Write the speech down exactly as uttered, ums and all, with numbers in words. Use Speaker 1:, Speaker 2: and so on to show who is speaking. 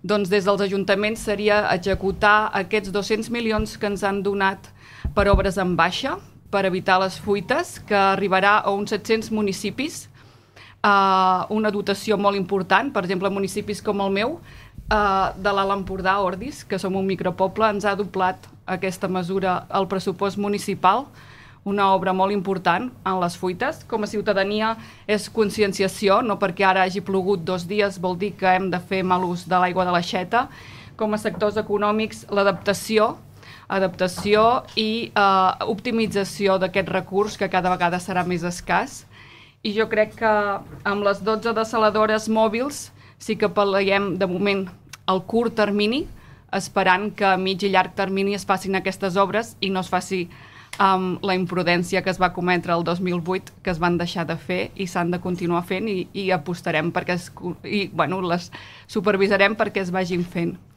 Speaker 1: Doncs des dels ajuntaments seria executar aquests dos-cents milions que ens han donat per obres en baixa, per evitar les fuites, que arribarà a uns set-cents municipis, uh, una dotació molt important. Per exemple, municipis com el meu, uh, de l'Alt Empordà, Ordis, que som un micropoble, ens ha doblat aquesta mesura al pressupost municipal, una obra molt important en les fuites. Com a ciutadania és conscienciació, no perquè ara hagi plogut dos dies vol dir que hem de fer mal ús de l'aigua de l'aixeta. Com a sectors econòmics, l'adaptació, adaptació i eh, optimització d'aquest recurs que cada vegada serà més escàs. I jo crec que amb les dotze dessaladores mòbils sí que pal·liem de moment al curt termini, esperant que a mig i llarg termini es facin aquestes obres i no es faci amb la imprudència que es va cometre el dos mil vuit, que es van deixar de fer i s'han de continuar fent i, i apostarem perquè es, i, bueno, les supervisarem perquè es vagin fent.